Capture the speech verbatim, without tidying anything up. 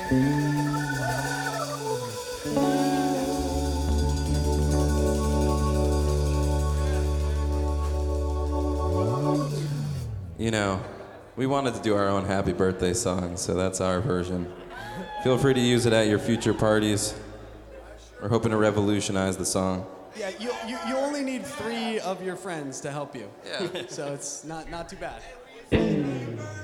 You know, we wanted to do our own happy birthday song, so that's our version. Feel free to use it at your future parties. We're hoping to revolutionize the song. Yeah, you, you, you only need three of your friends to help you. Yeah. So it's not, not too bad.